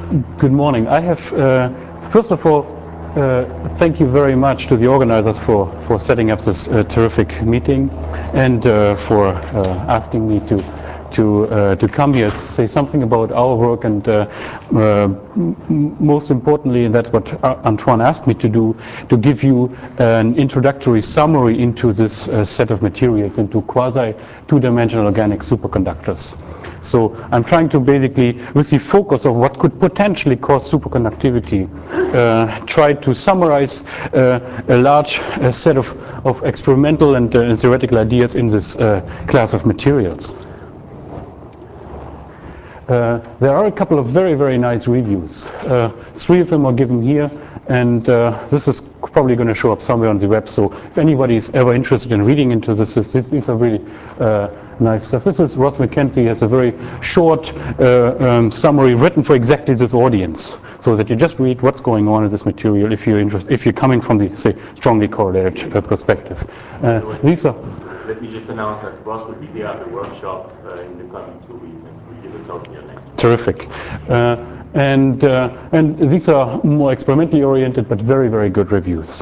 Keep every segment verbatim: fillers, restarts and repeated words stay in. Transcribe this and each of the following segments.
Good morning. I have, uh, first of all, uh, thank you very much to the organizers for, for setting up this uh, terrific meeting and uh, for uh, asking me to to uh, to come here to say something about our work, and uh, uh, most importantly, and that's what Antoine asked me to do, to give you an introductory summary into this uh, set of materials, into quasi two-dimensional organic superconductors. So I'm trying to basically, with the focus of what could potentially cause superconductivity, uh, try to summarize uh, a large uh, set of, of experimental and uh, theoretical ideas in this uh, class of materials. Uh, there are a couple of very, very nice reviews. Uh, three of them are given here, and uh, this is probably going to show up somewhere on the web. So if anybody is ever interested in reading into this, this these are really uh, nice stuff. This is Ross Mackenzie has a very short uh, um, summary written for exactly this audience, so that you just read what's going on in this material if you're interested, if you're coming from the, say, strongly correlated uh, perspective. Uh, these are. Let me just announce that Ross will be there at the workshop uh, in the coming two weeks, and we'll give a talk here next. Terrific. Uh, and, uh, and these are more experimentally oriented, but very, very good reviews.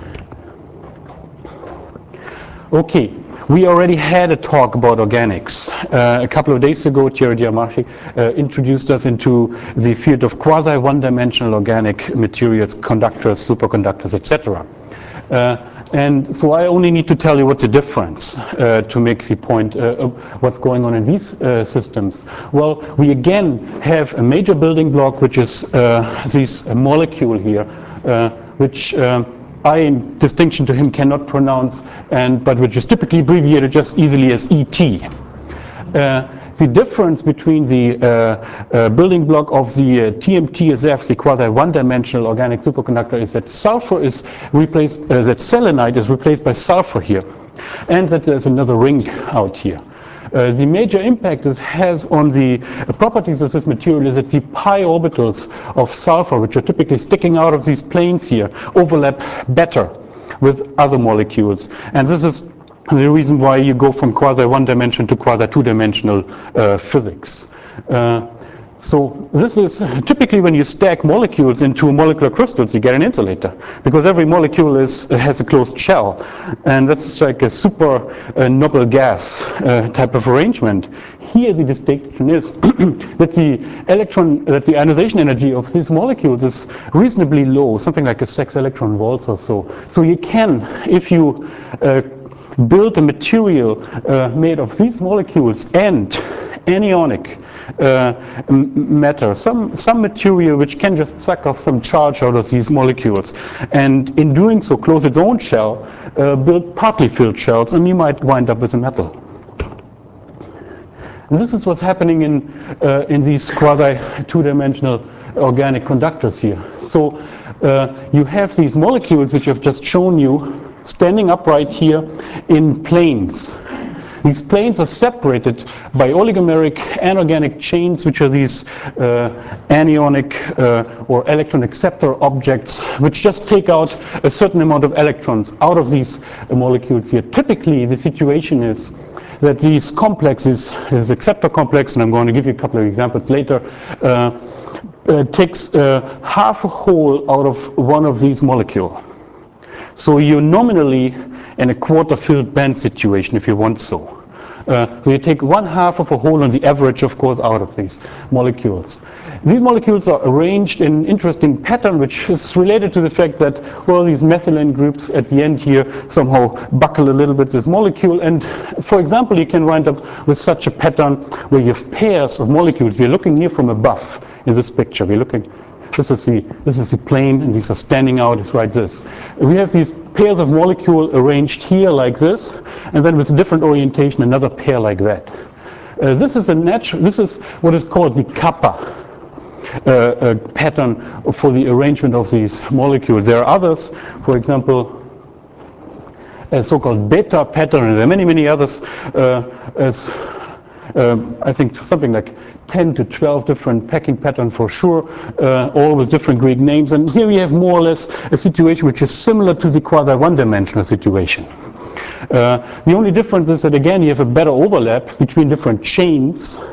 Okay, we already had a talk about organics. Uh, a couple of days ago, Thierry Diamarchi uh, introduced us into the field of quasi one-dimensional organic materials, conductors, superconductors, et cetera. Uh, and so I only need to tell you what's the difference uh, to make the point uh, of what's going on in these uh, systems. Well, we again have a major building block, which is uh, this molecule here, uh, which um, I, in distinction to him, cannot pronounce, and but which is typically abbreviated just easily as E T. Uh, the difference between the uh, uh, building block of the uh, T M T S F, the quasi one-dimensional organic superconductor, is that sulfur is replaced, uh, that selenide is replaced by sulfur here, and that there's another ring out here. Uh, the major impact it has on the properties of this material is that the pi orbitals of sulfur, which are typically sticking out of these planes here, overlap better with other molecules. And this is the reason why you go from quasi one dimension to quasi two dimensional uh, physics. Uh, So this is typically when you stack molecules into molecular crystals, you get an insulator, because every molecule is, has a closed shell, and that's like a super uh, noble gas uh, type of arrangement. Here the distinction is that the electron, that the ionization energy of these molecules is reasonably low, something like a six electron volts or so. So you can, if you uh, build a material uh, made of these molecules and anionic uh, matter, some, some material which can just suck off some charge out of these molecules, and in doing so close its own shell, uh, build partly filled shells, and you might wind up with a metal. And this is what's happening in, uh, in these quasi two-dimensional organic conductors here. So uh, you have these molecules which I've just shown you standing upright here in planes. These planes are separated by oligomeric anorganic chains, which are these uh, anionic uh, or electron acceptor objects, which just take out a certain amount of electrons out of these uh, molecules here. Typically, the situation is that these complexes, this acceptor complex, and I'm going to give you a couple of examples later, uh, uh, takes uh, half a hole out of one of these molecules. So you're nominally in a quarter-filled band situation, if you want so. Uh, so you take one half of a hole on the average, of course, out of these molecules. These molecules are arranged in an interesting pattern, which is related to the fact that, well, these methylene groups at the end here somehow buckle a little bit this molecule. And, for example, you can wind up with such a pattern where you have pairs of molecules. We're looking here from above in this picture. We're looking. This is the this is the plane, and these are standing out like this. We have these pairs of molecules arranged here like this, and then with a different orientation, another pair like that. Uh, this is a natural. This is what is called the kappa uh, uh, pattern for the arrangement of these molecules. There are others, for example, a so-called beta pattern, and there are many, many others. Uh, as um, I think something like ten to twelve different packing patterns for sure, uh, all with different Greek names. And here we have more or less a situation which is similar to the quasi one-dimensional situation. Uh, the only difference is that, again, you have a better overlap between different chains,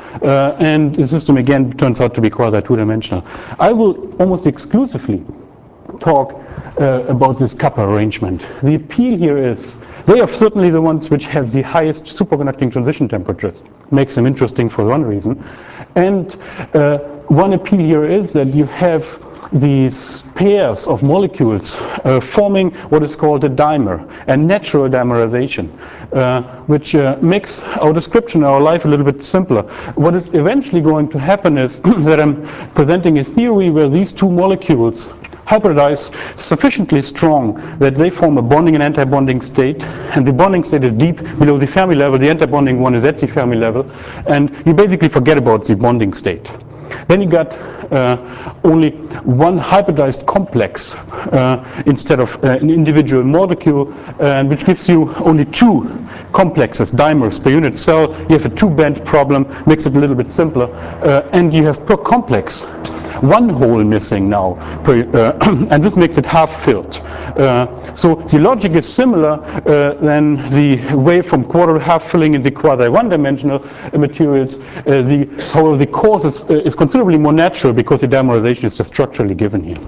Uh, and the system again turns out to be quasi two-dimensional. I will almost exclusively talk uh, about this kappa arrangement. The appeal here is they are certainly the ones which have the highest superconducting transition temperatures. Makes them interesting for one reason. And uh, one appeal here is that you have these pairs of molecules uh, forming what is called a dimer, a natural dimerization, uh, which uh, makes our description, our life a little bit simpler. What is eventually going to happen is that I'm presenting a theory where these two molecules hybridize sufficiently strong that they form a bonding and anti-bonding state, and the bonding state is deep below the Fermi level, the anti-bonding one is at the Fermi level, and you basically forget about the bonding state. Then you got uh, only one hybridized complex uh, instead of uh, an individual molecule, uh, which gives you only two complexes, dimers per unit cell. You have a two-band problem, makes it a little bit simpler, uh, and you have per complex one hole missing now, per, uh, and this makes it half filled. Uh, so the logic is similar uh, than the way from quarter half filling in the quasi one-dimensional uh, materials. Uh, the, however, the cause is, uh, is considerably more natural because the dimerization is just structurally given here.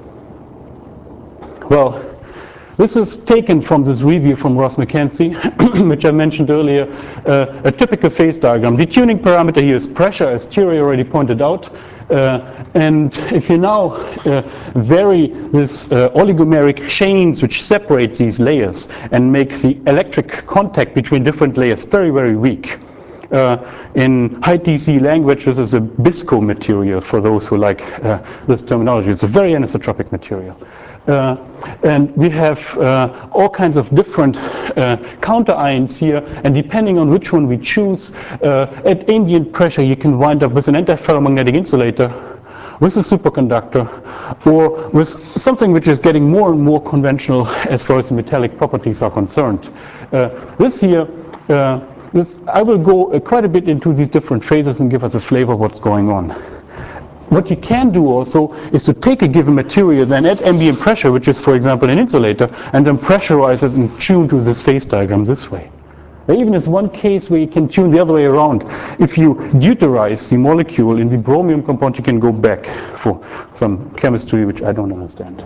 Well, this is taken from this review from Ross Mackenzie, which I mentioned earlier, uh, a typical phase diagram. The tuning parameter here is pressure, as Thierry already pointed out. Uh, and if you now uh, vary this uh, oligomeric chains which separate these layers and make the electric contact between different layers very, very weak. Uh, in high T C language, this is a BISCO material for those who like uh, this terminology. It's a very anisotropic material. Uh, and we have uh, all kinds of different uh, counter ions here, and depending on which one we choose, uh, at ambient pressure you can wind up with an antiferromagnetic insulator, with a superconductor, or with something which is getting more and more conventional as far as the metallic properties are concerned. Uh, this here, uh, this, I will go uh, quite a bit into these different phases and give us a flavor of what's going on. What you can do also is to take a given material, then at ambient pressure, which is, for example, an insulator, and then pressurize it and tune to this phase diagram this way. There even is one case where you can tune the other way around. If you deuterize the molecule in the bromium compound, you can go back for some chemistry which I don't understand.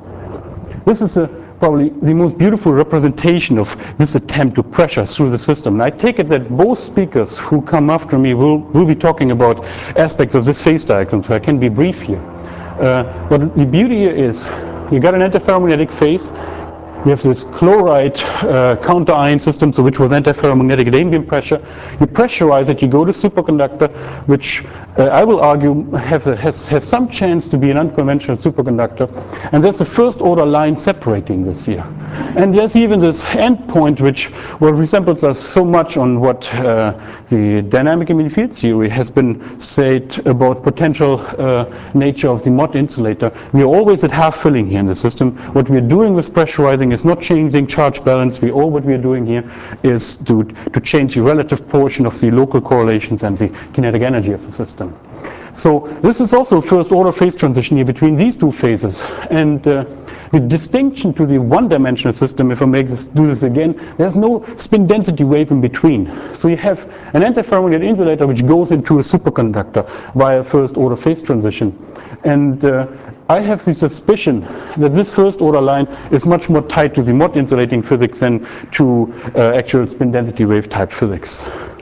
This is a, probably the most beautiful representation of this attempt to pressure through the system. And I take it that both speakers who come after me will, will be talking about aspects of this phase diagram, so I can be brief here. Uh, but the beauty here is, you got an antiferromagnetic phase, you have this chloride uh, counter ion system, so which was antiferromagnetic at ambient pressure. You pressurize it, you go to superconductor, which uh, I will argue have a, has, has some chance to be an unconventional superconductor. And there's a first order line separating this here. And there's even this endpoint which well, resembles us so much on what uh, the dynamic immune field theory has been said about potential uh, nature of the Mott insulator. We are always at half filling here in the system. What we're doing with pressurizing is not changing charge balance. We all what we are doing here is to, to change the relative portion of the local correlations and the kinetic energy of the system. So this is also first order phase transition here between these two phases. And uh, the distinction to the one-dimensional system, if I make this, do this again, there's no spin density wave in between. So you have an antiferromagnetic insulator which goes into a superconductor via first order phase transition. And uh, I have the suspicion that this first order line is much more tied to the Mott insulating physics than to uh, actual spin density wave type physics.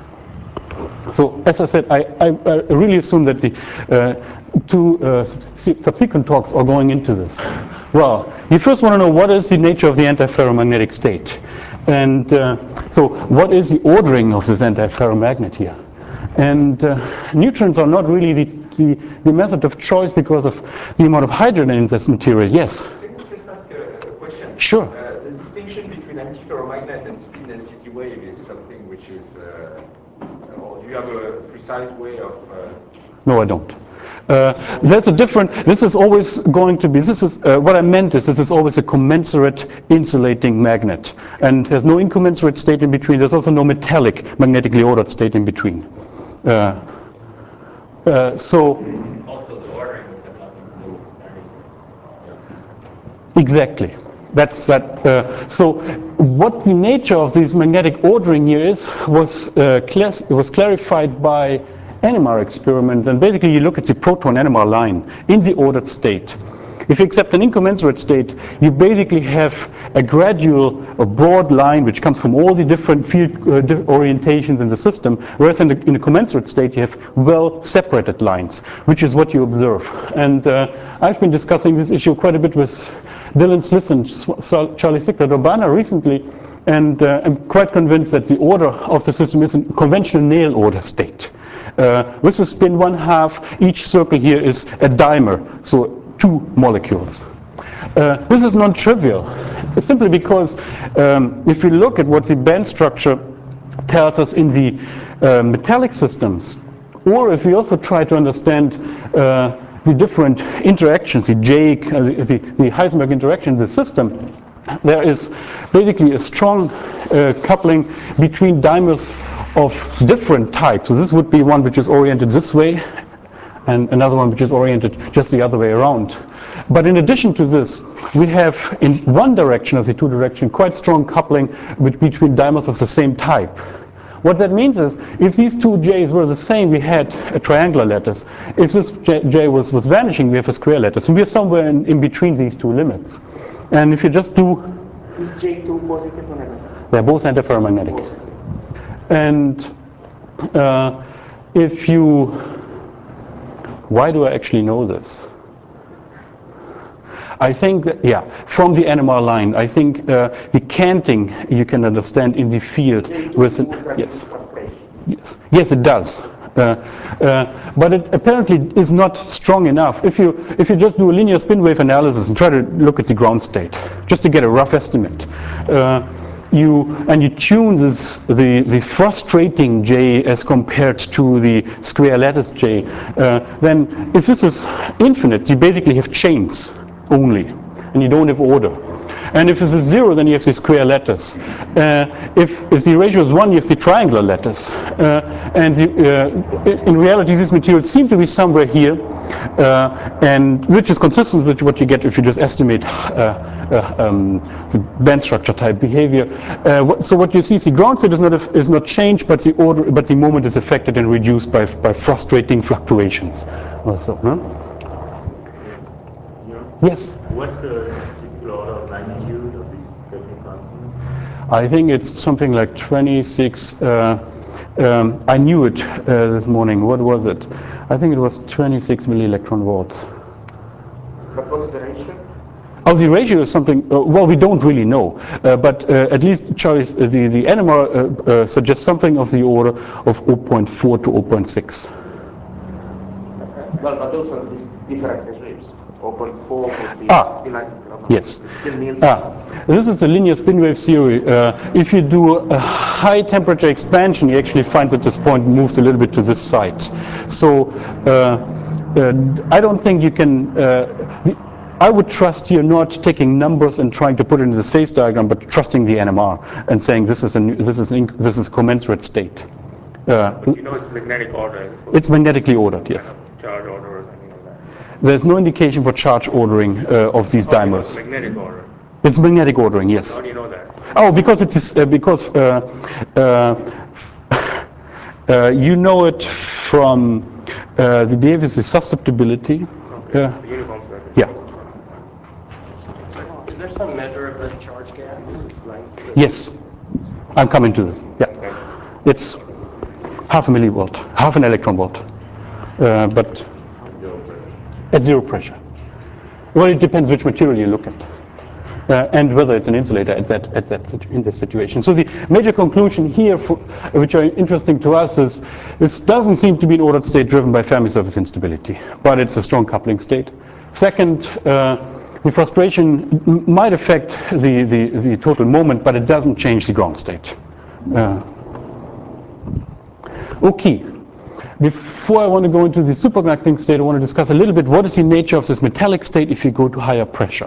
So as I said, I, I, I really assume that the uh, two uh, subsequent talks are going into this. Well, you first want to know what is the nature of the antiferromagnetic state. And uh, so what is the ordering of this antiferromagnet here? And uh, neutrons are not really the, the, the method of choice because of the amount of hydrogen in this material. Yes? Can you just ask a, a question? Sure. Uh, the distinction between antiferromagnet and spin density wave is something which is, uh, or do you have a precise way of... Uh, no, I don't. Uh, that's a different, this is always going to be, this is, uh, what I meant is this is always a commensurate insulating magnet. And there's no incommensurate state in between. There's also no metallic magnetically ordered state in between. Uh, uh, so... Also the ordering would have nothing to do with everything. Exactly. That's that. Uh, so what the nature of this magnetic ordering here is was, uh, class, was clarified by N M R experiment, and basically you look at the proton-N M R line in the ordered state. If you accept an incommensurate state, you basically have a gradual, a broad line which comes from all the different field uh, orientations in the system, whereas in, the, in a commensurate state you have well separated lines, which is what you observe. And uh, I've been discussing this issue quite a bit with Dylan Sliss and Charlie Ciclett-Urbana recently, and uh, I'm quite convinced that the order of the system is a conventional Néel order state. Uh, with the spin one half, each circle here is a dimer, so two molecules. Uh, this is non-trivial, simply because um, if we look at what the band structure tells us in the uh, metallic systems, or if we also try to understand uh, the different interactions, the J, uh, the, the, the Heisenberg interaction in the system, there is basically a strong uh, coupling between dimers of different types. So this would be one which is oriented this way, and another one which is oriented just the other way around. But in addition to this, we have in one direction of the two direction quite strong coupling between dimers of the same type. What that means is, if these two J's were the same, we had a triangular lattice. If this J, J was, was vanishing, we have a square lattice. And we are somewhere in, in between these two limits. And if you just do... Is J two positive or negative? They're both antiferromagnetic. Positive. And uh, if you... Why do I actually know this? I think that, yeah, from the N M R line, I think uh, the canting you can understand in the field with an, yes, yes, yes, it does. Uh, uh, but it apparently is not strong enough. If you if you just do a linear spin wave analysis and try to look at the ground state, just to get a rough estimate, uh, you and you tune this the the frustrating J as compared to the square lattice J, uh, then if this is infinite, you basically have chains only, and you don't have order. And if this is zero, then you have the square lattice. Uh, if, if the ratio is one, you have the triangular lattice. Uh, and the, uh, in reality, these materials seem to be somewhere here, uh, and which is consistent with what you get if you just estimate uh, uh, um, the band structure type behavior. Uh, what, so what you see is the ground state is not a, is not changed, but the order, but the moment is affected and reduced by by frustrating fluctuations. Also, huh? Yes. What's the typical order of magnitude of these Kelvin constants? I think it's something like twenty-six. Uh, um, I knew it uh, this morning. What was it? I think it was twenty-six milli-electron volts. But what's the ratio? Oh, the ratio is something. Uh, well, we don't really know, uh, but uh, at least Charlie's uh, the the N M R uh, uh, suggests something of the order of zero point four to zero point six. Well, but those are these different regimes. zero point four would be Ah, still like, yes. It still means Ah, this is a linear spin wave theory. Uh, if you do a high temperature expansion, you actually find that this point moves a little bit to this side. So uh, uh, I don't think you can. Uh, the, I would trust here not taking numbers and trying to put it in this phase diagram, but trusting the N M R and saying this is a new, this is inc this is commensurate state. Uh, But you know it's magnetic order. it's magnetically ordered, yes. Charge order or something like that. There's no indication for charge ordering uh, of these Oh, you know, dimers. magnetic order. It's magnetic ordering, yes. How do you know that? Oh, because it's uh, because uh, uh, uh, you know it from uh, the behavior of the susceptibility. Okay. Uh, The uniform circuit. yeah. Is there some measure of the charge gap? Yes. I'm coming to this. Yeah. Okay. It's half a millivolt, half an electron volt, uh, but at zero pressure. Well, it depends which material you look at. Uh, and whether it's an insulator at that, at that in this situation. So the major conclusion here, for, which are interesting to us, is this doesn't seem to be an ordered state driven by Fermi surface instability, but it's a strong coupling state. Second, uh, the frustration m might affect the, the, the total moment, but it doesn't change the ground state. Uh, okay. Before I want to go into the superconducting state, I want to discuss a little bit what is the nature of this metallic state if you go to higher pressure.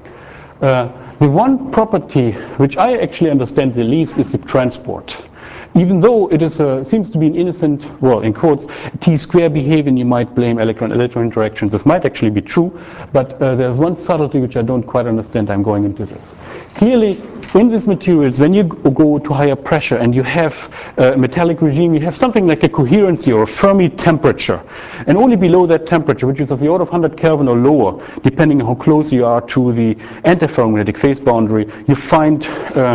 Uh, the one property which I actually understand the least is the transport. even though it is a, seems to be an innocent, well, in quotes, T-square behavior, and you might blame electron-electron interactions. This might actually be true, but uh, there's one subtlety which I don't quite understand. I'm going into this. Clearly, in these materials, when you go to higher pressure and you have a metallic regime, you have something like a coherency or a Fermi temperature. And only below that temperature, which is of the order of one hundred Kelvin or lower, depending on how close you are to the antiferromagnetic phase boundary, you find uh,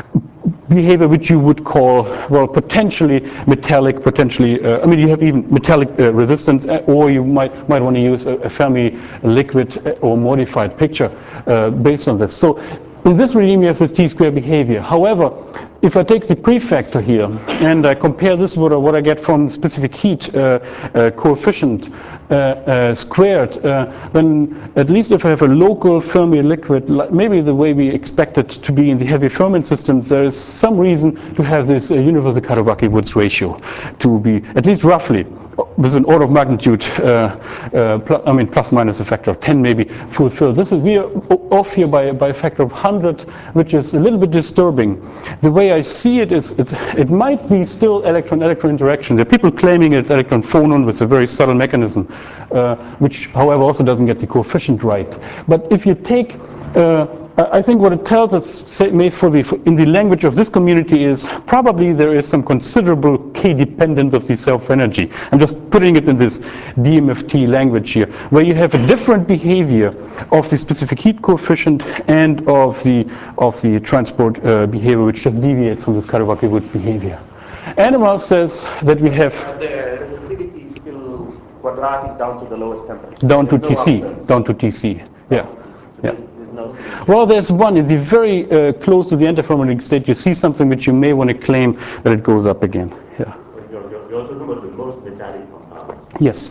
behavior which you would call, well, potentially metallic, potentially, uh, I mean, you have even metallic uh, resistance, or you might, might want to use a, a Fermi liquid or modified picture uh, based on this. So in this regime, you have this T-square behavior. However, if I take the prefactor here and I compare this with what I get from specific heat uh, uh, coefficient uh, uh, squared, uh, then at least if I have a local Fermi liquid, maybe the way we expect it to be in the heavy ferment systems, there is some reason to have this uh, universal Katowaki-Woods ratio to be at least roughly with an order of magnitude, uh, uh, plus, I mean, plus minus a factor of ten maybe fulfilled. This is, we are off here by, by a factor of one hundred, which is a little bit disturbing. The way I see it is, it's, it might be still electron-electron interaction. There are people claiming it's electron phonon with a very subtle mechanism, uh, which, however, also doesn't get the coefficient right. But if you take uh, I think what it tells us, say, for the, for in the language of this community, is probably there is some considerable K dependence of the self-energy. I'm just putting it in this D M F T language here, where you have a different behavior of the specific heat coefficient and of the of the transport uh, behavior, which just deviates from this Katowaki-Woods behavior. Animal says that we have Uh, the resistivity is still quadratic down to the lowest temperature. down to There's T C, no upturns. down to T C. Yeah. So Yeah. There's no signature. Well, there's one. In the very uh, close to the antiferromagnetic state, you see something which you may want to claim that it goes up again. Yeah. You're, you're, you're talking about the most metallic compound. Yes.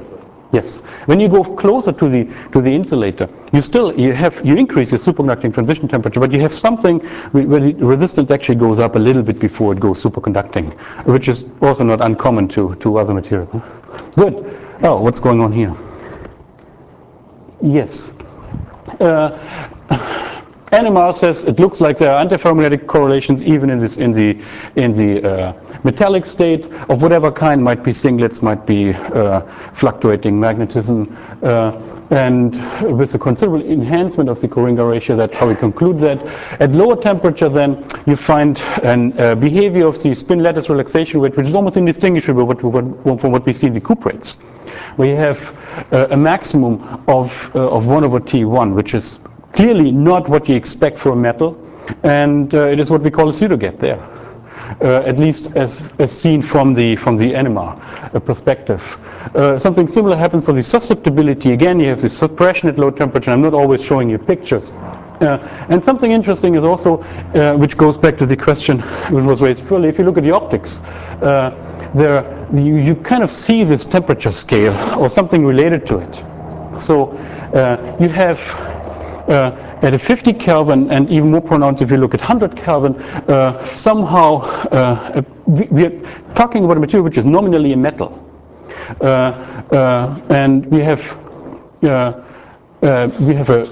Yes. When you go closer to the to the insulator, you still you have you increase your superconducting transition temperature, but you have something where the resistance actually goes up a little bit before it goes superconducting, which is also not uncommon to to other materials. Good. Oh, what's going on here? Yes. Uh, Animal says it looks like there are antiferromagnetic correlations even in this in the in the uh, metallic state of whatever kind. Might be singlets, might be uh, fluctuating magnetism, uh, and with a considerable enhancement of the Coringa ratio. That's how we conclude that. At lower temperature, then you find an uh, behavior of the spin lattice relaxation rate, which is almost indistinguishable what, what, from what we see in the cuprates, where you have uh, a maximum of uh, of one over T one, which is clearly not what you expect for a metal, and uh, it is what we call a pseudo gap there, uh, at least as, as seen from the from the N M R uh, perspective. Uh, something similar happens for the susceptibility. Again, you have the suppression at low temperature. I'm not always showing you pictures. Uh, and something interesting is also, uh, which goes back to the question which was raised earlier, if you look at the optics, uh, there you, you kind of see this temperature scale or something related to it. So uh, you have Uh, at a fifty Kelvin, and even more pronounced if you look at one hundred Kelvin, uh, somehow uh, we, we are talking about a material which is nominally a metal. Uh, uh, and we have uh, uh, we have a,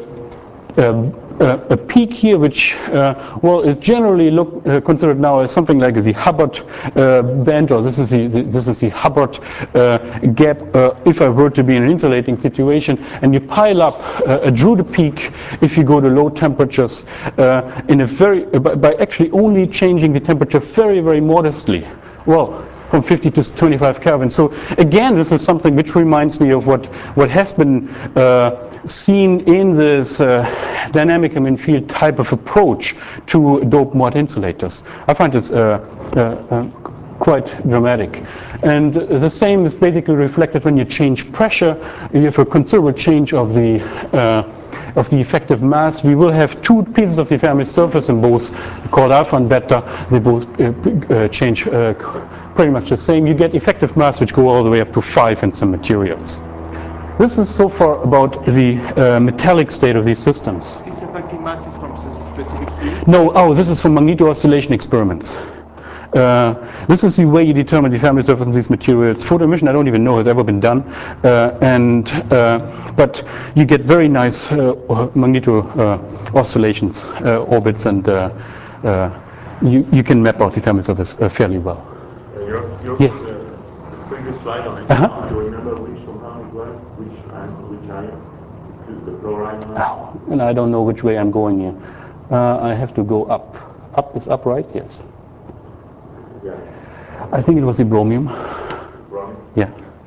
a, a peak here, which uh, well is generally look, uh, considered now as something like the Hubbard uh, band, or this is the, the this is the Hubbard uh, gap. Uh, if I were to be in an insulating situation, and you pile up uh, a Drude peak, if you go to low temperatures, uh, in a very uh, by, by actually only changing the temperature very very modestly. Well, from fifty to twenty-five Kelvin. So again, this is something which reminds me of what what has been uh, seen in this uh, dynamic mean field type of approach to dope mod insulators. I find it's uh, uh, uh, quite dramatic. And the same is basically reflected when you change pressure. You have a considerable change of the uh, of the effective mass. We will have two pieces of the Fermi surface in both, called alpha and beta. They both uh, uh, change uh, pretty much the same. You get effective mass which go all the way up to five in some materials. This is so far about the uh, metallic state of these systems. This effective mass is from some specific field? No, oh, this is from magneto oscillation experiments. Uh, this is the way you determine the Fermi surface of these materials. Photo emission, I don't even know has ever been done, uh, and uh, but you get very nice uh, magneto uh, oscillations, uh, orbits, and uh, uh, you, you can map out the thermal surface uh, fairly well. Uh, your, your Yes. uh, previous slide on it, Uh-huh. do you remember which compound it was? Which ion? Which ion? The, the chlorine ion? Oh, and I don't know which way I'm going here. Uh, I have to go up. Up is up, right? Yes. Yeah. I think it was the bromium. Wrong. Yeah.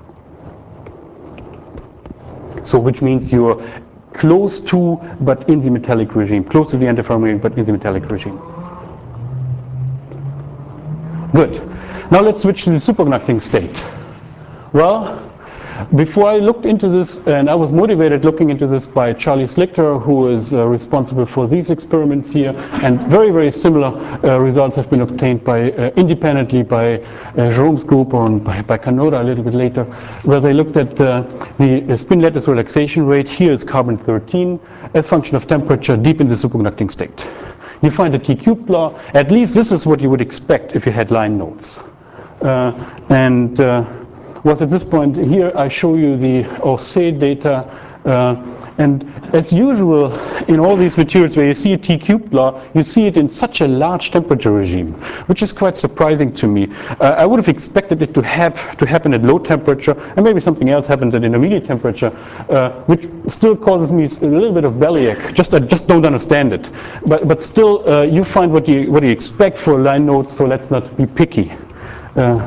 So which means you're close to, but in the metallic regime. Close to the antiferromagnetic, but in the metallic regime. Good. Now let's switch to the superconducting state. Well, before I looked into this, and I was motivated looking into this by Charlie Slichter, who is uh, responsible for these experiments here, and very, very similar uh, results have been obtained by uh, independently by uh, Jerome's group or by, by Kanoda a little bit later, where they looked at uh, the spin lattice relaxation rate. Here is carbon thirteen as function of temperature deep in the superconducting state. You find the T-cubed law. At least this is what you would expect if you had line nodes. Uh, and uh, was at this point here I show you the Orsay data, uh, and as usual in all these materials where you see a T-cubed law, you see it in such a large temperature regime, which is quite surprising to me. Uh, I would have expected it to have to happen at low temperature, and maybe something else happens at intermediate temperature, uh, which still causes me a little bit of bellyache. Just I just don't understand it. But but still, uh, you find what you what you expect for line nodes, so let's not be picky. Uh,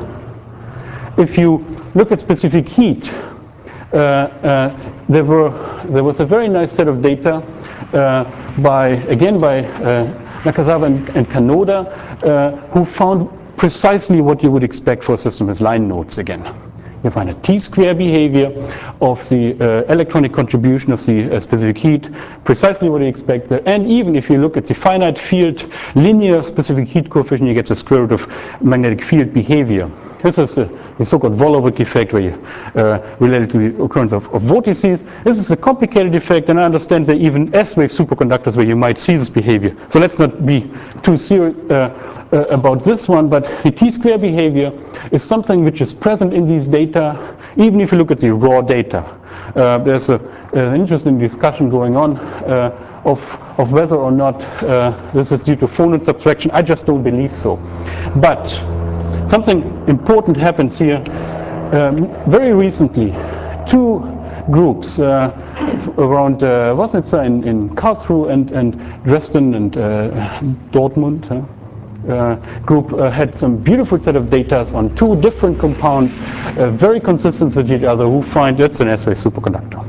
if you look at specific heat, uh, uh, there were there was a very nice set of data uh, by again by uh, Nakazawa and, and Kanoda, uh, who found precisely what you would expect for a system with line nodes again. You find a T-square behavior of the uh, electronic contribution of the uh, specific heat, precisely what you expect there. And even if you look at the finite field linear specific heat coefficient, you get the square root of magnetic field behavior. This is a, the so-called Wolowick effect, where you uh, related to the occurrence of, of vortices. This is a complicated effect, and I understand there are even S-wave superconductors where you might see this behavior. So let's not be too serious uh, uh, about this one, but the T-square behavior is something which is present in these data, even if you look at the raw data. Uh, there's a, an interesting discussion going on uh, of, of whether or not uh, this is due to phonon subtraction. I just don't believe so. But something important happens here. Um, very recently, two groups uh, around uh, Wosnitzer in, in Karlsruhe and, and Dresden and uh, Dortmund huh? uh, group uh, had some beautiful set of data on two different compounds, uh, very consistent with each other, who find that's an S-wave superconductor.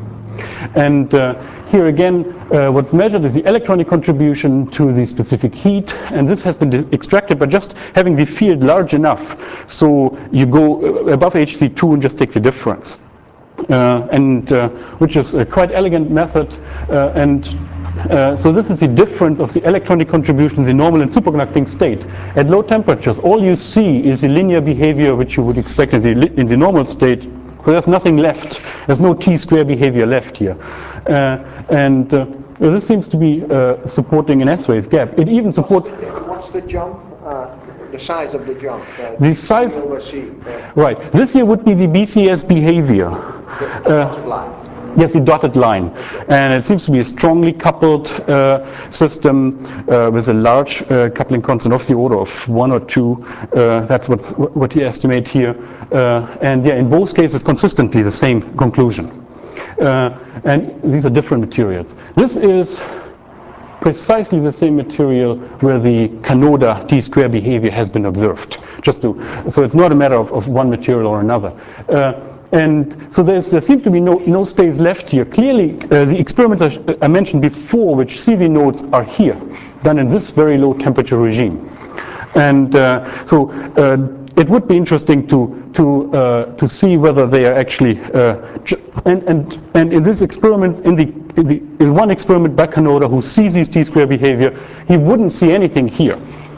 And uh, here again, uh, what's measured is the electronic contribution to the specific heat, and this has been extracted by just having the field large enough, so you go above H C two and just takes the difference. Uh, and uh, which is a quite elegant method, uh, and uh, so this is the difference of the electronic contributions in normal and superconducting state. At low temperatures, all you see is the linear behavior which you would expect in the, in the normal state. So there's nothing left. There's no T-square behavior left here. Uh, and uh, this seems to be uh, supporting an S-wave gap. It even supports... What's the, what's the jump? Uh, the size of the jump? Uh, the size... Over C, uh, right. This here would be the B C S behavior. the, the Uh, line. Yes, the dotted line. Okay. And it seems to be a strongly coupled uh, system uh, with a large uh, coupling constant of the order of one or two. Uh, that's what's, what you estimate here. Uh, and yeah, in both cases, consistently the same conclusion. Uh, and these are different materials. This is precisely the same material where the Kanoda T-square behavior has been observed. Just to, so it's not a matter of, of one material or another. Uh, And so there's, there seems to be no, no space left here. Clearly, uh, the experiments I, I mentioned before, which C Z nodes are here, done in this very low temperature regime. And uh, so uh, it would be interesting to, to, uh, to see whether they are actually, uh, and, and, and in this experiment, in, the, in, the, in one experiment by Kanoda, who sees these T-square behavior, he wouldn't see anything here.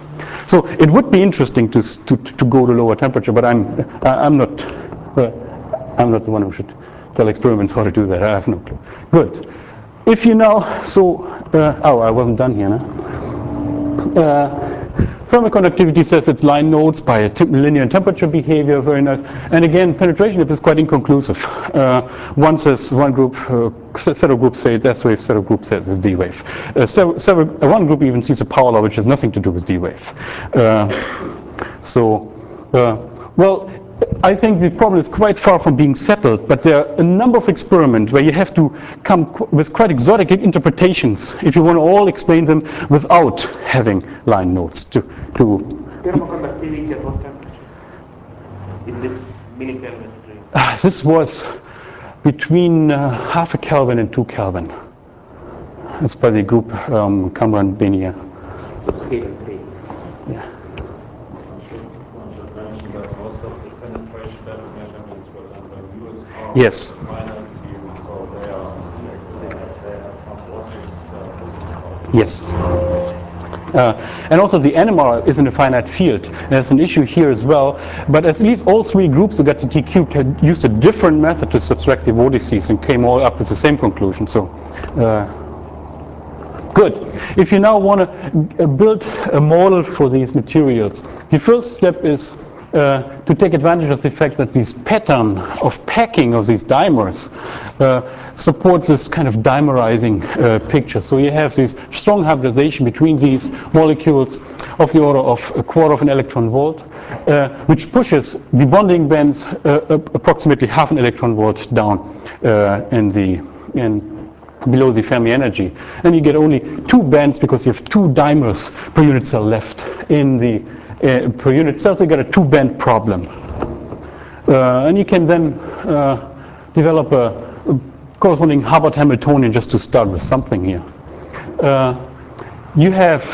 So it would be interesting to, to, to go to lower temperature, but I'm, I'm not, uh, I'm not the one who should tell experiments how to do that. I have no clue. Good. If you now, so, uh, oh, I wasn't done here, no? Uh, Thermal conductivity says it's line nodes by a linear temperature behavior, very nice. And again, penetration depth is quite inconclusive. Uh, one says one group, uh, set of groups say it's S wave, set of groups says it's D wave. Uh, several, several, uh, one group even sees a power law which has nothing to do with D wave. Uh, so, uh, well, I think the problem is quite far from being settled, but there are a number of experiments where you have to come qu with quite exotic interpretations if you want to all explain them without having line nodes to, to Thermal conductivity at what temperature? In this mini Kelvin range? uh, this was between uh, half a Kelvin and two Kelvin. That's by the group um, Kamran Benia. Scale three. Yeah. Yes. Yes. Uh, and also the N M R is in a finite field. There's an issue here as well. But at least all three groups who got the T Q used a different method to subtract the vortices and came all up with the same conclusion. So, uh, good. If you now want to build a model for these materials, the first step is Uh, to take advantage of the fact that this pattern of packing of these dimers uh, supports this kind of dimerizing uh, picture. So you have this strong hybridization between these molecules of the order of a quarter of an electron volt, uh, which pushes the bonding bands uh, approximately half an electron volt down uh, in the in below the Fermi energy. And you get only two bands because you have two dimers per unit cell left in the Uh, per unit cell, so you get a two-band problem. Uh, and you can then uh, develop a, a corresponding Hubbard Hamiltonian just to start with something here. Uh, you have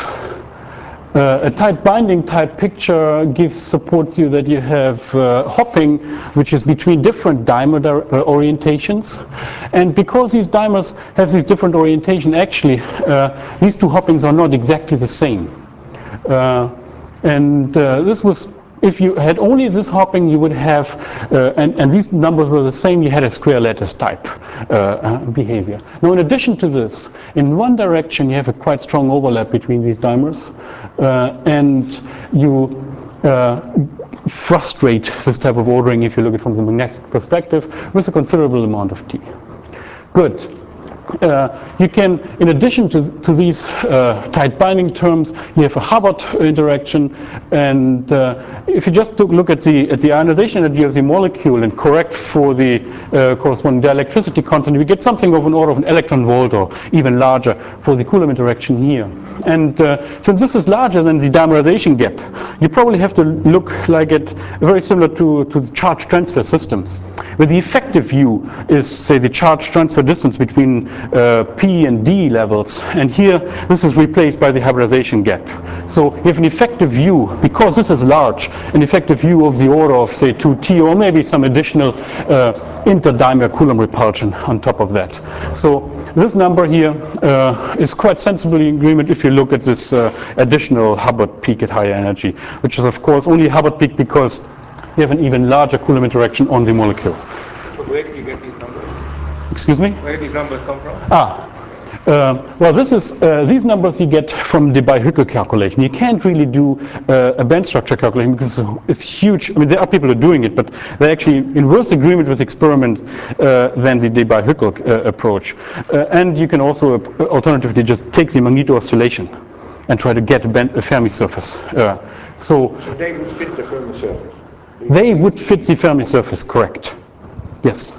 uh, a tight binding type picture gives supports you that you have uh, hopping, which is between different dimer uh, orientations. And because these dimers have these different orientation, actually uh, these two hoppings are not exactly the same. Uh, And uh, this was, if you had only this hopping, you would have, uh, and, and these numbers were the same, you had a square lattice type uh, uh, behavior. Now, in addition to this, in one direction, you have a quite strong overlap between these dimers, uh, and you uh, frustrate this type of ordering if you look at it from the magnetic perspective with a considerable amount of T. Good. Uh, you can, in addition to, to these uh, tight binding terms, you have a Hubbard interaction, and uh, if you just took, look at the at the ionization energy of the molecule and correct for the uh, corresponding dielectricity constant, we get something of an order of an electron volt or even larger for the Coulomb interaction here. And uh, since this is larger than the dimerization gap, you probably have to look like it very similar to, to the charge transfer systems, where the effective U is, say, the charge transfer distance between Uh, P and D levels, and here this is replaced by the hybridization gap. So you have an effective U, because this is large, an effective U of the order of, say, two T, or maybe some additional uh, interdimer Coulomb repulsion on top of that. So this number here uh, is quite sensibly in agreement if you look at this uh, additional Hubbard peak at higher energy, which is of course only Hubbard peak because you have an even larger Coulomb interaction on the molecule. But where did you get these numbers? Excuse me? Where do these numbers come from? Ah, uh, well, this is uh, these numbers you get from the Debye-Hückel calculation. You can't really do uh, a band structure calculation because it's huge. I mean, there are people who are doing it, but they're actually in worse agreement with experiment uh, than the Debye-Hückel uh, approach. Uh, and you can also uh, alternatively just take the magneto oscillation and try to get a, band, a Fermi surface. Uh, so, So they would fit the Fermi surface? They would fit the Fermi surface, correct. Yes.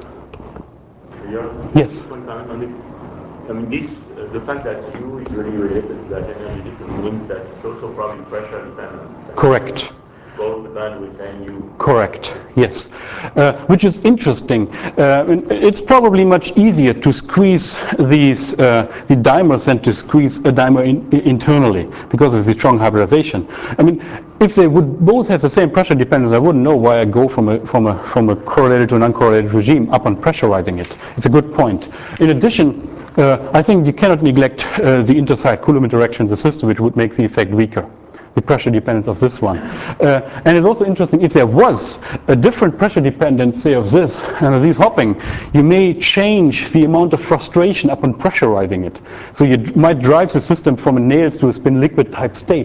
Yes. One comment on this. I mean, this, uh, the fact that U is really related to that energy difference means that it's also probably pressure dependent. Correct. Both the bandwidth and U. Correct, yes. Uh, which is interesting. Uh, it's probably much easier to squeeze these, uh, the dimers than to squeeze a dimer in, internally because of the strong hybridization. I mean, if they would both have the same pressure dependence, I wouldn't know why I go from a, from a, from a correlated to an uncorrelated regime up on pressurizing it. It's a good point. In addition, uh, I think you cannot neglect uh, the interside Coulomb interaction in the system, which would make the effect weaker. The pressure dependence of this one. Uh, and it's also interesting, if there was a different pressure dependence, say, of this and of this hopping, you may change the amount of frustration upon pressurizing it. So you might drive the system from a nails to a spin liquid type state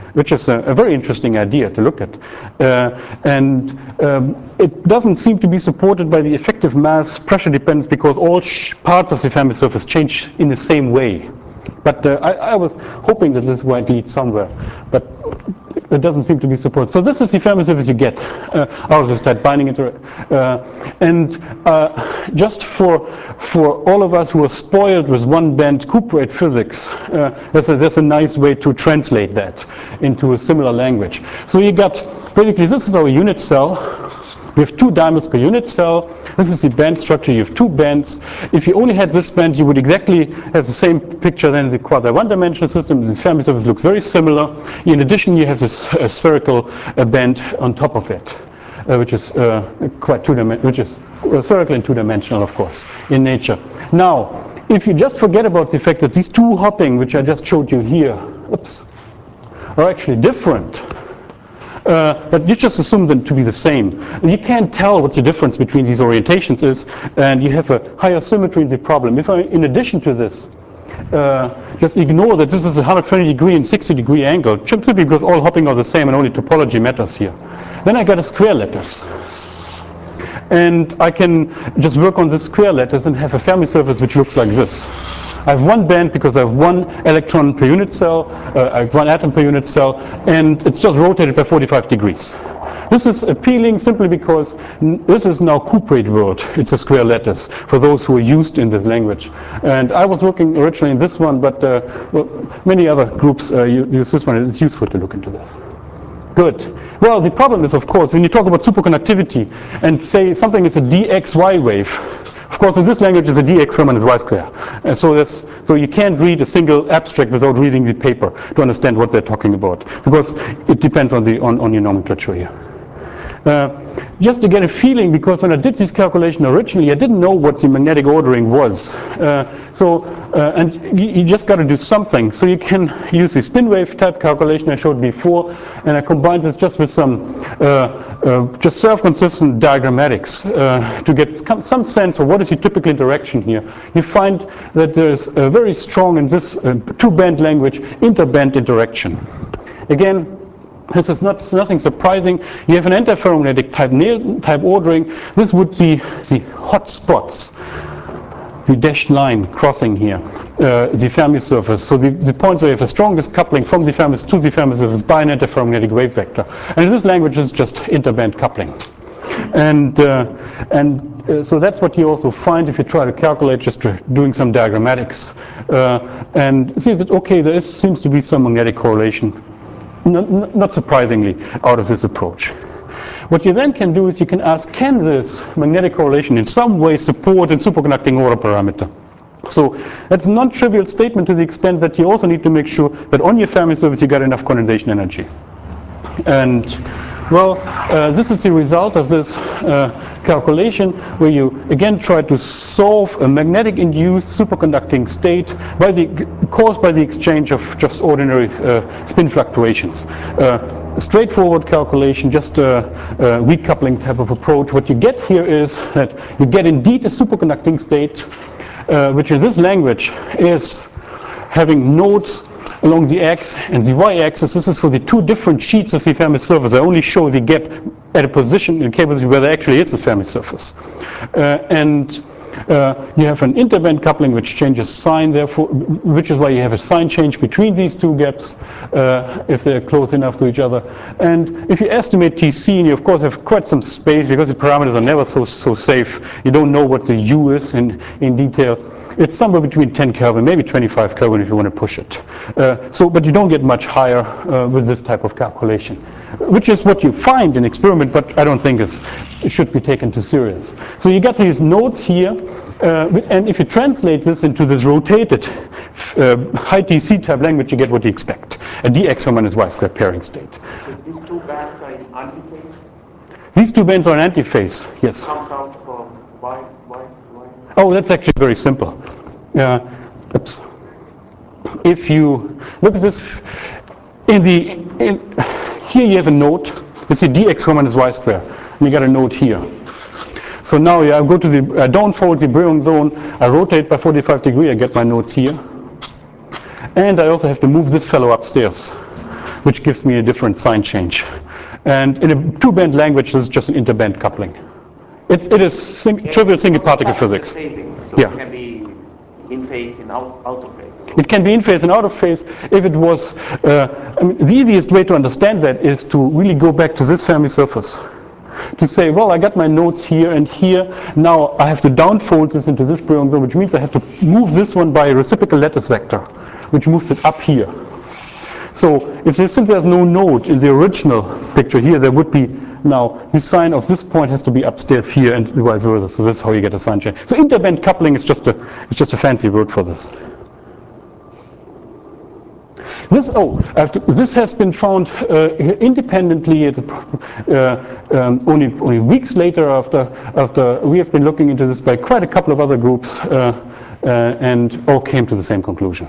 which is a, a very interesting idea to look at. Uh, and um, it doesn't seem to be supported by the effective mass pressure dependence because all sh parts of the Fermi surface change in the same way. But uh, I, I was hoping that this might lead somewhere, but it doesn't seem to be supported. So this is the Fermi surface you get uh, out of this tight binding interaction. Uh, and uh, just for for all of us who are spoiled with one-band cuprate physics, uh, there's, a, there's a nice way to translate that into a similar language. So you got, basically this is our unit cell. We have two dimers per unit cell. This is the band structure. You have two bands. If you only had this band, you would exactly have the same picture than in the quasi one-dimensional system. This Fermi surface looks very similar. In addition, you have this uh, spherical uh, band on top of it, uh, which is uh, quite two-dimensional, which is uh, spherical and two-dimensional, of course, in nature. Now, if you just forget about the fact that these two hopping, which I just showed you here, oops, are actually different. Uh, but you just assume them to be the same. You can't tell what the difference between these orientations is, and you have a higher symmetry in the problem. If I, in addition to this, uh, just ignore that this is a one hundred twenty degree and sixty degree angle, simply because all hopping are the same and only topology matters here. Then I got a square lattice. And I can just work on this square lattice and have a Fermi surface which looks like this. I have one band because I have one electron per unit cell, uh, I have one atom per unit cell, and it's just rotated by forty-five degrees. This is appealing simply because this is now cuprate world. It's a square lattice for those who are used in this language. And I was working originally in this one, but uh, well, many other groups uh, use this one, and it's useful to look into this. Good. Well, the problem is, of course, when you talk about superconductivity and say something is a d x y wave, of course, in this language is a dx squared minus y squared. And so, that's, so you can't read a single abstract without reading the paper to understand what they're talking about, because it depends on, the, on, on your nomenclature here. Uh, just to get a feeling, because when I did this calculation originally, I didn't know what the magnetic ordering was. Uh, so, uh, and you, you just got to do something. So you can use the spin wave type calculation I showed before, and I combined this just with some uh, uh, just self-consistent diagrammatics uh, to get some sense of what is the typical interaction here. You find that there's a very strong, in this uh, two-band language, interband interaction. Again, this is not nothing surprising. You have an antiferromagnetic type, type ordering. This would be the hot spots, the dashed line crossing here, uh, the Fermi surface. So the, the points where you have the strongest coupling from the Fermi to the Fermi surface by an antiferromagnetic wave vector. And in this language is just interband coupling. And, uh, and uh, so that's what you also find if you try to calculate just doing some diagrammatics. Uh, and see that, okay, there is, seems to be some magnetic correlation. Not, not surprisingly, out of this approach. What you then can do is you can ask, can this magnetic correlation in some way support a superconducting order parameter? So that's a non-trivial statement to the extent that you also need to make sure that on your Fermi surface you got enough condensation energy. And well, uh, this is the result of this uh, calculation where you again try to solve a magnetic induced superconducting state by the, caused by the exchange of just ordinary uh, spin fluctuations. Uh, a straightforward calculation, just a, a weak coupling type of approach. What you get here is that you get indeed a superconducting state, uh, which in this language is having nodes along the x and the y-axis. This is for the two different sheets of the Fermi surface. I only show the gap at a position in k-position where there actually is the Fermi surface. Uh, and uh, you have an interband coupling which changes sign, therefore, which is why you have a sign change between these two gaps uh, if they're close enough to each other. And if you estimate T C, and you of course have quite some space because the parameters are never so so safe. You don't know what the U is in in detail. It's somewhere between ten Kelvin, maybe twenty-five Kelvin if you want to push it. Uh, so, but you don't get much higher uh, with this type of calculation, which is what you find in experiment, but I don't think it's, it should be taken too serious. So you got these nodes here, uh, and if you translate this into this rotated uh, high T C type language, you get what you expect, a dx squared minus y squared pairing state. So these two bands are in antiphase? These two bands are in antiphase, yes. Comes out from y, y, y. Oh, that's actually very simple. Uh, oops. If you look at this, in the in, here you have a node. It's a dx squared minus y squared, and you got a node here. So now yeah, I go to the I don't fold the Brillouin zone. I rotate by forty-five degrees. I get my nodes here, and I also have to move this fellow upstairs. which gives me a different sign change. And in a two-band language, this is just an interband coupling. It's, it is sim trivial single particle physics. Phasing, so Yeah. it can be in phase and out, out of phase. So It can be in phase and out of phase. If it was, uh, I mean, the easiest way to understand that is to really go back to this Fermi surface. To say, well, I got my nodes here and here. Now I have to downfold this into this Brillon zone, which means I have to move this one by a reciprocal lattice vector, which moves it up here. So if there, since there's no node in the original picture here, there would be now the sign of this point has to be upstairs here and vice versa. So this is how you get a sign change. So interband coupling is just a it's just a fancy word for this. This oh I have to, this has been found uh, independently at the, uh, um, only only weeks later after after we have been looking into this by quite a couple of other groups uh, uh, and all came to the same conclusion.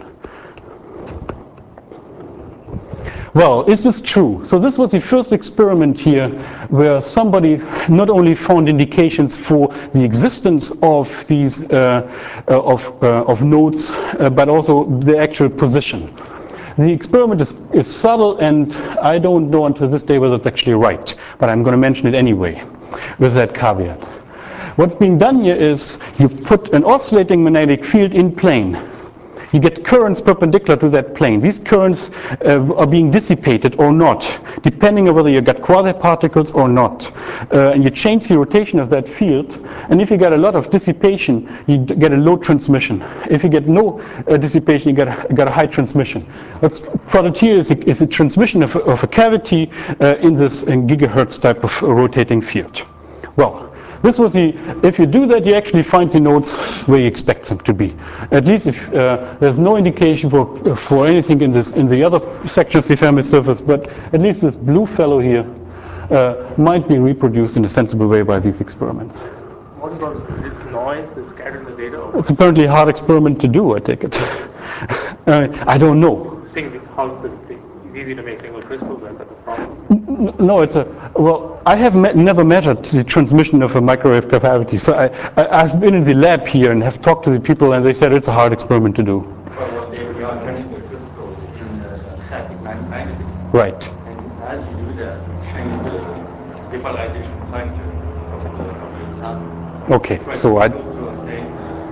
Well, is this true? So this was the first experiment here where somebody not only found indications for the existence of these uh, uh, of, uh, of nodes, uh, but also the actual position. The experiment is, is subtle, and I don't know until this day whether it's actually right, but I'm going to mention it anyway with that caveat. What's being done here is you put an oscillating magnetic field in plane. You get currents perpendicular to that plane. These currents uh, are being dissipated or not, depending on whether you get quasi-particles or not. Uh, and you change the rotation of that field. And if you get a lot of dissipation, you get a low transmission. If you get no uh, dissipation, you get a, get a high transmission. What's plotted here is a, is a transmission of, of a cavity uh, in this in gigahertz type of rotating field. Well, this was the, if you do that, you actually find the nodes where you expect them to be. At least if uh, there's no indication for, for anything in this, in the other section of the Fermi surface, but at least this blue fellow here uh, might be reproduced in a sensible way by these experiments. What was this noise that scattered the data? It's apparently a hard experiment to do, I take it. uh, I don't know. Saying it's hard because it's easy to make single crystals. I thought the problem. No, it's a, well, I have me never measured the transmission of a microwave cavity, so I, I, I've been in the lab here and have talked to the people, and they said it's a hard experiment to do. Well, what they we are turning the crystals in uh, static magnetic. Right. And as you do that, you change the depolarization factor of the, of the sun. Okay, so I... To a state,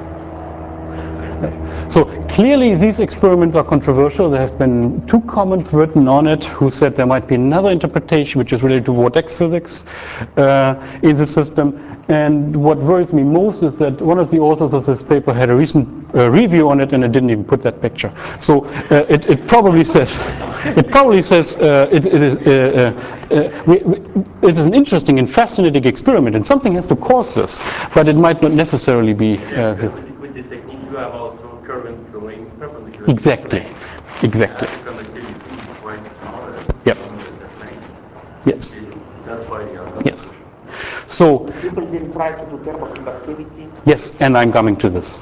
uh, So clearly these experiments are controversial. There have been two comments written on it who said there might be another interpretation which is related to vortex physics uh, in the system. And what worries me most is that one of the authors of this paper had a recent uh, review on it and it didn't even put that picture. So uh, it, it probably says, it probably says uh, it, it is uh, uh, uh, we, we, it is an interesting and fascinating experiment, and something has to cause this, but it might not necessarily be. Uh, with, with this technique, you have also current flowing perpendicular. Exactly, exactly. And the conductivity is quite smaller. Yep. Than the plane. Yes. That's why they are. Yes. So. people didn't try to do thermoconductivity. Yes, and I'm coming to this.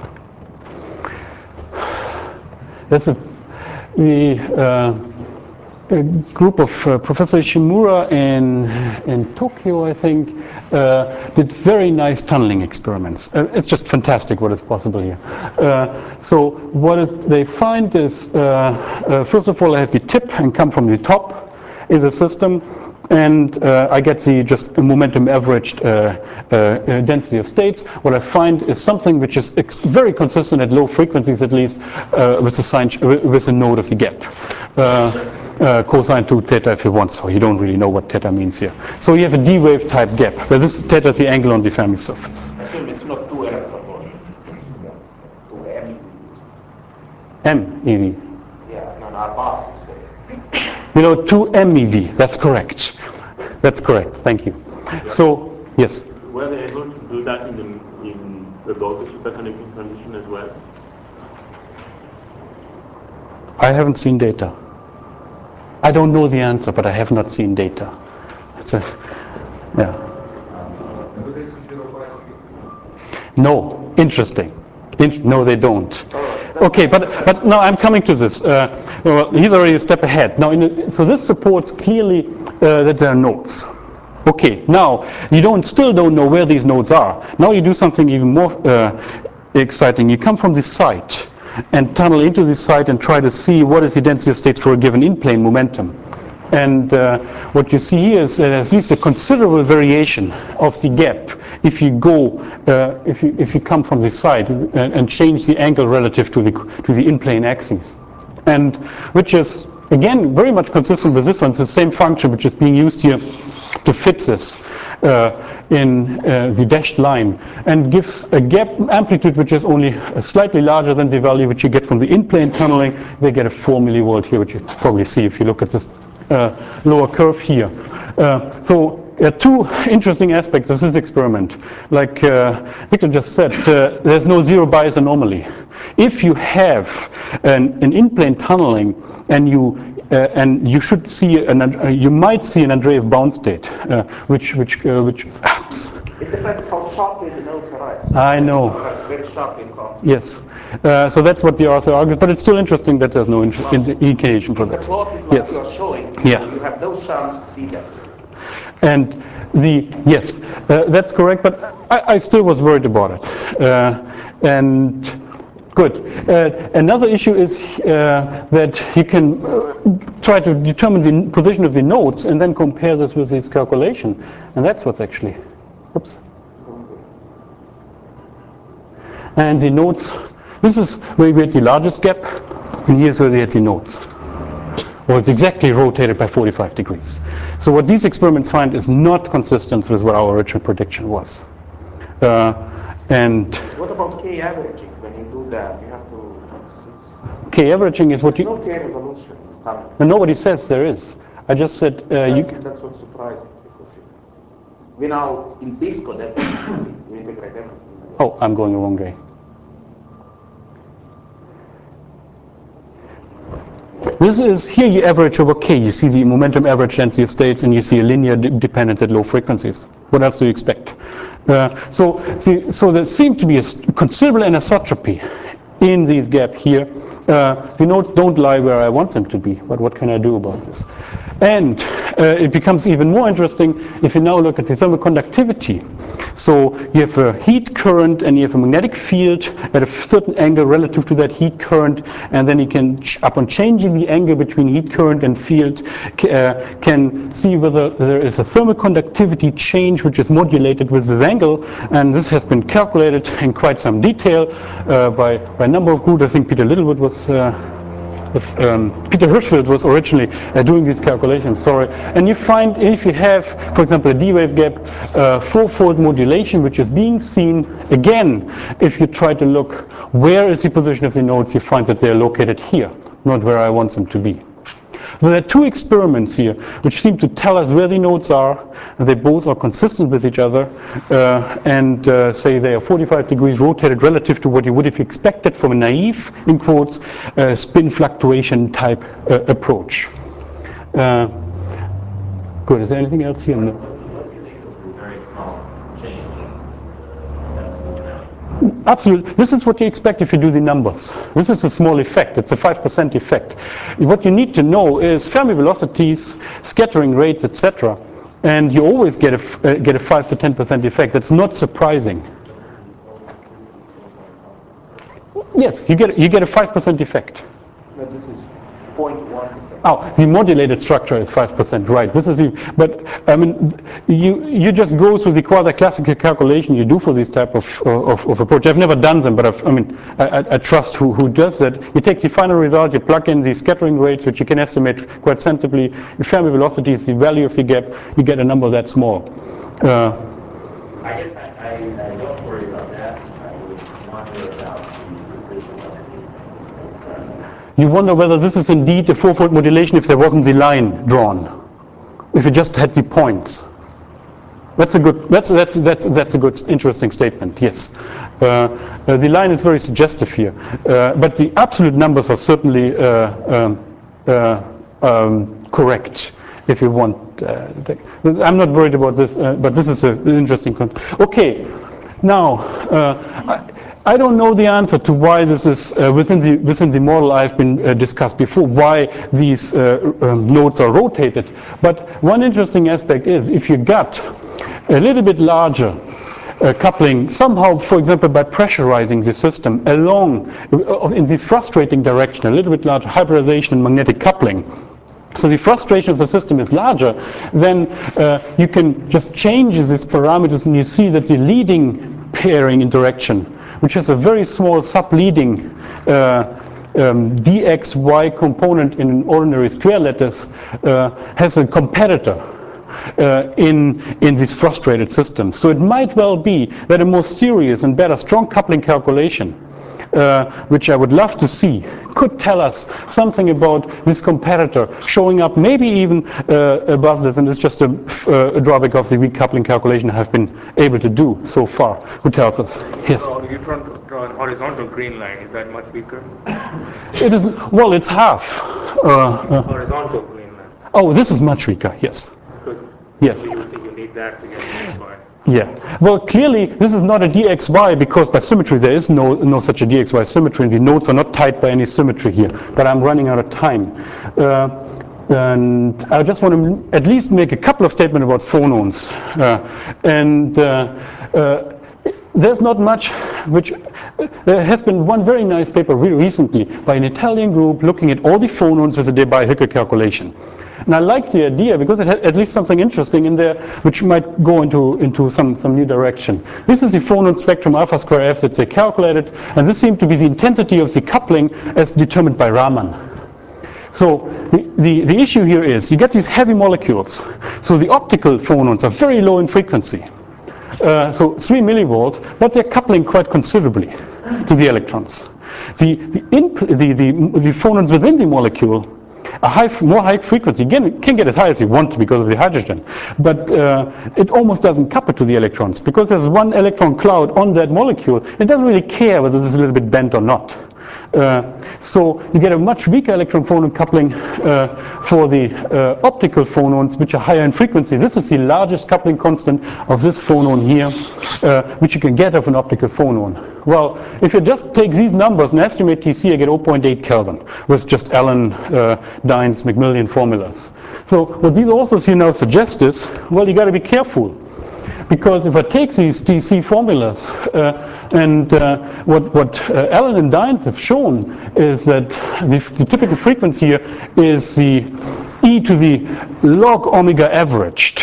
There's a, the, uh, a group of uh, Professor Ishimura in, in Tokyo, I think, uh, did very nice tunneling experiments. Uh, it's just fantastic what is possible here. Uh, so what is, they find is, uh, uh, first of all, I have the tip and come from the top in the system. And uh, I get the just a momentum averaged uh, uh, density of states. What I find is something which is ex very consistent at low frequencies, at least, uh, with the sign with the node of the gap, uh, uh, cosine two theta if you want. So you don't really know what theta means here. So you have a D-wave type gap, where this theta is the angle on the Fermi surface. I assume it's not two electron volts, two M. M E V. Yeah, no, no, above. You know, two M E V. That's correct. That's correct. Thank you. So, yes. Were they able to do that in, the, in about the superconducting condition as well? I haven't seen data. I don't know the answer, but I have not seen data. It's a, yeah. No, interesting. In, no, they don't. Okay, but but no, I'm coming to this. Uh, well, he's already a step ahead. Now, in a, so this supports clearly uh, that there are nodes. Okay, now you don't still don't know where these nodes are. Now you do something even more uh, exciting. You come from this site, and tunnel into the site and try to see what is the density of states for a given in-plane momentum. And uh, what you see here is that at least a considerable variation of the gap if you go, uh, if you if you come from the side and, and change the angle relative to the to the in-plane axes, and which is again very much consistent with this one. It's the same function which is being used here to fit this uh, in uh, the dashed line, and gives a gap amplitude which is only slightly larger than the value which you get from the in-plane tunneling. They get a four millivolt here, which you probably see if you look at this Uh, lower curve here. Uh, so uh, two interesting aspects of this experiment. Like uh, Victor just said, uh, there's no zero bias anomaly. If you have an, an in-plane tunneling, and you uh, and you should see an uh, you might see an Andreev bound state, uh, which which uh, which. Oops. It depends how sharply the nodes arise. So I know. very sharply across. Yes. Uh, so that's what the author argues, but it's still interesting that there's no in indication for that. The plot is like Yes. you are showing. Yeah. You have no chance to see that. And the yes, uh, that's correct, but I, I still was worried about it. Uh, and good. Uh, another issue is uh, that you can uh, try to determine the position of the nodes and then compare this with this calculation, and that's what's actually. Oops. And the nodes. This is where we had the largest gap, and here's where we had the nodes. Well, it's exactly rotated by forty-five degrees. So what these experiments find is not consistent with what our original prediction was. Uh, and What about K averaging? When you do that, you have to. K averaging is what There's you. no K resolution. Tunnel. And nobody says there is. I just said uh, you. That's, that's what's surprising. Because we now in Pisco that we integrate everything. Oh, I'm going the wrong way. This is, here you average over K. You see the momentum average density of states, and you see a linear de dependence at low frequencies. What else do you expect? Uh, so, see, so there seemed to be a considerable anisotropy in these gap here. Uh, the nodes don't lie where I want them to be, but what can I do about this? And uh, it becomes even more interesting if you now look at the thermal conductivity. So you have a heat current and you have a magnetic field at a certain angle relative to that heat current, and then you can, upon changing the angle between heat current and field, uh, can see whether there is a thermal conductivity change which is modulated with this angle, and this has been calculated in quite some detail uh, by, by a number of groups. I think Peter Littlewood was uh, If, um, Peter Hirschfeld was originally uh, doing these calculations, sorry. And you find if you have, for example, a D-wave gap, uh, four-fold modulation, which is being seen again, if you try to look where is the position of the nodes, you find that they're located here, not where I want them to be. So there are two experiments here which seem to tell us where the nodes are, and they both are consistent with each other, uh, and uh, say they are forty-five degrees rotated relative to what you would have expected from a naive, in quotes, uh, spin fluctuation type uh, approach. Uh, good, is there anything else here? No. Very small change. Absolutely. This is what you expect if you do the numbers. This is a small effect. It's a five percent effect. What you need to know is Fermi velocities, scattering rates, et cetera. And you always get a, uh, get a five to ten percent effect. That's not surprising. Yes, you get, you get a five percent effect. No, this is zero point one percent. Oh, the modulated structure is five percent, right. This is the, but I mean, you you just go through the quasi-classical calculation you do for this type of, of, of approach. I've never done them, but I've, I mean, I, I trust who, who does that. You take the final result, you plug in the scattering rates, which you can estimate quite sensibly. In Fermi velocities, the value of the gap, you get a number that small. Uh, I guess I, I, I don't worry about that. I would wonder about the precision of the You wonder whether this is indeed a four-fold modulation if there wasn't the line drawn, if you just had the points. That's a good. That's that's that's that's a good, interesting statement. Yes, uh, uh, the line is very suggestive here, uh, but the absolute numbers are certainly uh, um, uh, um, correct. If you want, uh, I'm not worried about this, uh, but this is a, an interesting con Okay, now. Uh, I, I don't know the answer to why this is uh, within the within the model I've been uh, discussed before, why these uh, um, nodes are rotated. But one interesting aspect is if you got a little bit larger uh, coupling somehow, for example, by pressurizing the system along uh, in this frustrating direction, a little bit larger hybridization and magnetic coupling. So the frustration of the system is larger, then uh, you can just change these parameters and you see that the leading pairing interaction, which has a very small sub-leading uh, um, d x y component in ordinary square lattice, uh, has a competitor uh, in, in these frustrated systems. So it might well be that a more serious and better strong coupling calculation, Uh, which I would love to see, could tell us something about this competitor showing up maybe even uh, above this, and it's just a, uh, a drawback of the weak coupling calculation I have been able to do so far. Who tells us? Yes? So you draw, draw an horizontal green line, is that much weaker? It is, well, it's half. Uh, uh, Horizontal green line. oh, this is much weaker, yes. Good. Yes. So you would think you need that to get D X Y. Yeah, well, clearly this is not a d x y because by symmetry there is no, no such a d x y symmetry, and the nodes are not tied by any symmetry here, but I'm running out of time. Uh, and I just want to at least make a couple of statements about phonons. Uh, and uh, uh, there's not much which, uh, there has been one very nice paper really recently by an Italian group looking at all the phonons with the Debye-Hückel calculation. And I like the idea because it had at least something interesting in there which might go into, into some, some new direction. This is the phonon spectrum alpha square f that they calculated, and this seemed to be the intensity of the coupling as determined by Raman. So the, the, the issue here is you get these heavy molecules. So the optical phonons are very low in frequency. Uh, so three millivolt, but they're coupling quite considerably to the electrons. The, the, the, the, the phonons within the molecule a high, more high frequency, again, it can get as high as you want because of the hydrogen, but uh, it almost doesn't couple to the electrons because there's one electron cloud on that molecule. It doesn't really care whether this is a little bit bent or not. Uh, so you get a much weaker electron phonon coupling uh, for the uh, optical phonons, which are higher in frequency. This is the largest coupling constant of this phonon here, uh, which you can get of an optical phonon. Well, if you just take these numbers and estimate T C, I get zero point eight Kelvin with just Allen, uh, Dines, Macmillan formulas. So what these also here now suggest is, well, you got to be careful. Because if I take these T C formulas, uh, and uh, what, what uh, Allen and Dines have shown is that the, the typical frequency here is the e to the log omega averaged.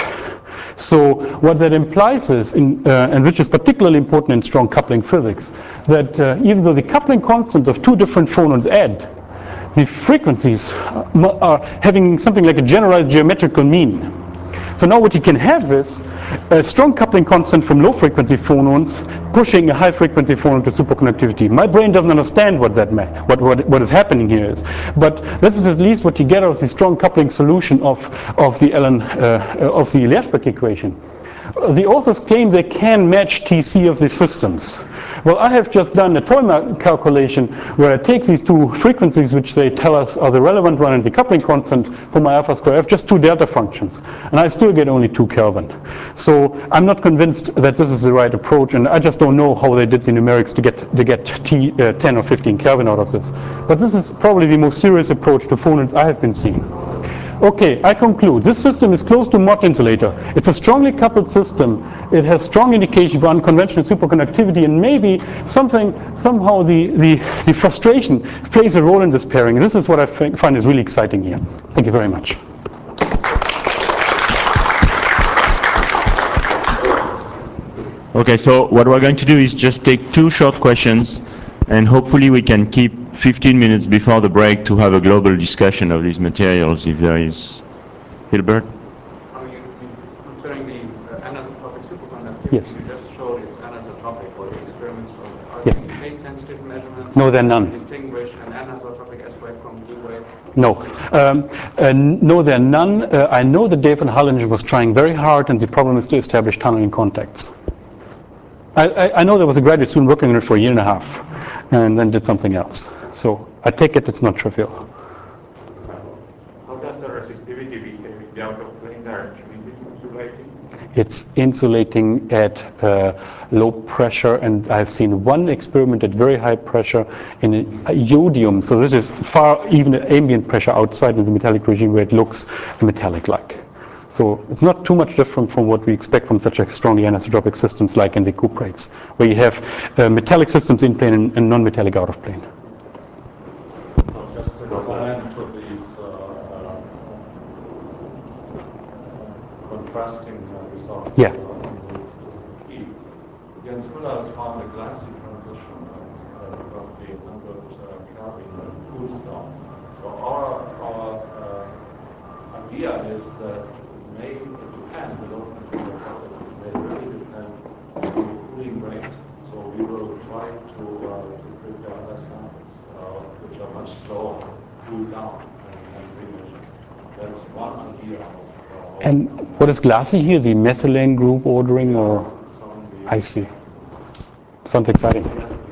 So what that implies is, in, uh, and which is particularly important in strong coupling physics, that uh, even though the coupling constant of two different phonons add, the frequencies are having something like a generalized geometrical mean. So now what you can have is a strong coupling constant from low frequency phonons pushing a high frequency phonon to superconductivity. My brain doesn't understand what that may, what, what, what is happening here is. But this is at least what you get out of the strong coupling solution of, of the Allen, uh, of the Eliashberg equation. The authors claim they can match T C of the systems. Well, I have just done a toy calculation where I take these two frequencies, which they tell us are the relevant one, and the coupling constant for my alpha square f, just two delta functions, and I still get only two Kelvin. So I'm not convinced that this is the right approach, and I just don't know how they did the numerics to get to get T, uh, ten or fifteen Kelvin out of this. But this is probably the most serious approach to phonons I have been seeing. Okay, I conclude. This system is close to Mott insulator. It's a strongly coupled system. It has strong indication for unconventional superconductivity, and maybe something, somehow the, the, the frustration plays a role in this pairing. This is what I find is really exciting here. Thank you very much. Okay, so what we're going to do is just take two short questions, and hopefully we can keep fifteen minutes before the break to have a global discussion of these materials, if there is. Hilbert? Are you concerning the uh, anisotropic superconductivity? Yes. You just showed it's anisotropic, or the experiments showed. Are Yeah. there phase-sensitive measurements? No, there are none. Distinguish an anisotropic S-wave from D-wave? No, um, uh, no, there are none. Uh, I know that Dave and Hallinger was trying very hard, and the problem is to establish tunneling contacts. I, I, I know there was a graduate student working on it for a year and a half, and then did something else. So I take it it's not trivial. How does the resistivity behave in the out-of-plane direction? Is it insulating? It's insulating at uh, low pressure, and I've seen one experiment at very high pressure in a iodium. So this is far even at ambient pressure outside in the metallic regime where it looks metallic-like. So it's not too much different from what we expect from such a strongly anisotropic systems like in the cuprates, where you have uh, metallic systems in plane and, and non-metallic out of plane. So just to comment to these uh, uh, contrasting uh, results Yeah. uh, on the specific heat, Jens Müller has found a glassy transition at uh, roughly one hundred uh, Kelvin when it cools down. So our, our uh, idea is that it may depend, the development of the properties may really depend on the cooling rate. So we will try to, uh, to prepare other samples uh, which are much slower to cool down and, and remeasure. That's one idea of uh, And what is glassy here? The methylene group ordering, or? some of the I see. Sounds exciting.